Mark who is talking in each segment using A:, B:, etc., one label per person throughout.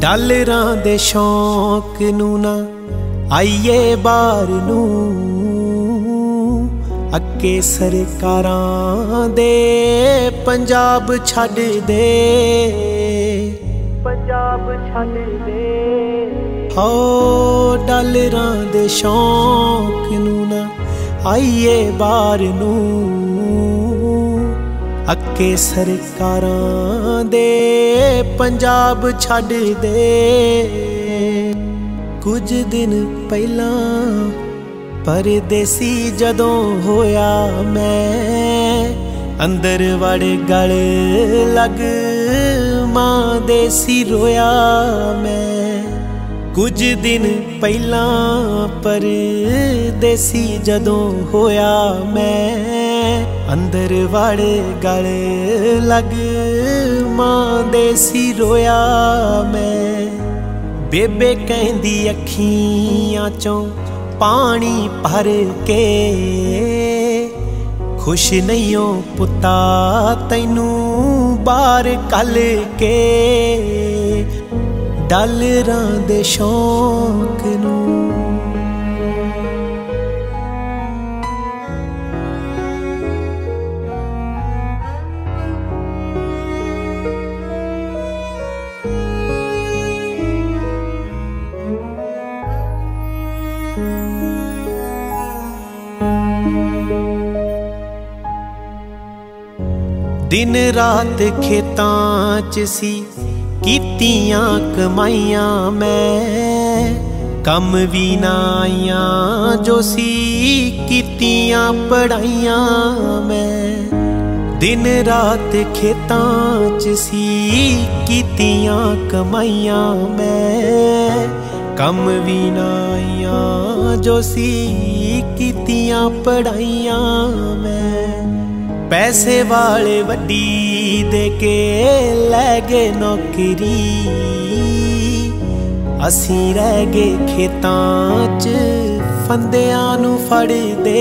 A: ਡਾਲਰਾਂ ਦੇ ਸ਼ੌਂਕ ਨੂੰ ਨਾ ਆਈਏ ਬਾਹਰ ਨੂੰ, ਅੱਕੇ ਸਰਕਾਰਾਂ ਦੇ ਪੰਜਾਬ ਛੱਡ ਦੇ, ਪੰਜਾਬ ਛੱਡ ਦੇ। ਹੋ ਡਾਲਰਾਂ ਦੇ ਸ਼ੌਂਕ ਨੂੰ ਨਾ ਆਈਏ ਬਾਹਰ ਨੂੰ, ਅੱਕੇ ਸਰਕਾਰਾਂ ਦੇ ਪੰਜਾਬ ਛੱਡ ਦੇ। ਕੁਝ ਦਿਨ ਪਹਿਲਾਂ ਪਰਦੇਸੀ ਜਦੋਂ ਹੋਇਆ ਮੈਂ, ਅੰਦਰ ਵੜ ਗਲ ਲੱਗ ਮਾਂ ਦੇਸੀ ਰੋਇਆ ਮੈਂ। ਕੁਝ ਦਿਨ ਪਹਿਲਾਂ ਪਰਦੇਸੀ ਜਦੋਂ ਹੋਇਆ ਮੈਂ, ਅੰਦਰ ਵੜ ਗਲ ਲੱਗ ਮਾਂ ਦੇਸੀ ਰੋਇਆ ਮੈਂ। ਬੇਬੇ ਕਹਿੰਦੀ ਅੱਖੀਆਂ ਚੋਂ ਪਾਣੀ ਭਰ ਕੇ, ਖੁਸ਼ ਨਹੀਂ ਓ ਪੁੱਤਾ ਤੈਨੂੰ ਬਾਹਰ ਕੱਲ ਕੇ, ਡਾਲਰਾਂ ਦੇ ਸ਼ੌਂਕ ਨੂੰ। ਦਿਨ ਰਾਤ ਖੇਤਾਂ 'ਚ ਸੀ ਕੀਤੀਆਂ ਕਮਾਈਆਂ ਮੈਂ, ਕੰਮ ਵੀ ਨਾ ਆਈਆਂ ਜੋ ਸੀ ਕੀਤੀਆਂ ਪੜ੍ਹਾਈਆਂ ਮੈਂ। ਦਿਨ ਰਾਤ ਖੇਤਾਂ 'ਚ ਸੀ ਕੀਤੀਆਂ ਕਮਾਈਆਂ ਮੈਂ, ਕੰਮ ਵੀ ਨਾ ਆਈਆਂ ਜੋ ਸੀ ਕੀਤੀਆਂ ਪੜ੍ਹਾਈਆਂ ਮੈਂ। ਪੈਸੇ ਵਾਲੇ ਵੱਡੀ ਦੇ ਕੇ ਲੈ ਗਏ ਨੌਕਰੀ, ਅਸੀਂ ਰਹਿ ਗਏ ਖੇਤਾਂ 'ਚ ਫੰਦਿਆਂ ਨੂੰ ਫੜਦੇ,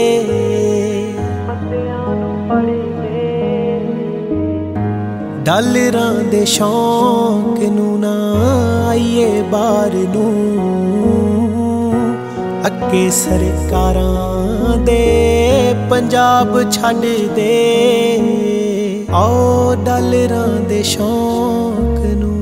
A: ਡਾਲਰਾਂ ਦੇ ਸ਼ੌਂਕ ਨੂੰ ਨਾ ਆਈਏ ਬਾਹਰ ਨੂੰ, ਅੱਕੇ ਸਰਕਾਰਾਂ ਦੇ ਪੰਜਾਬ ਛੱਡ ਦੇ। ਆਓ ਡਾਲਰਾਂ ਦੇ ਸ਼ੌਂਕ ਨੂੰ।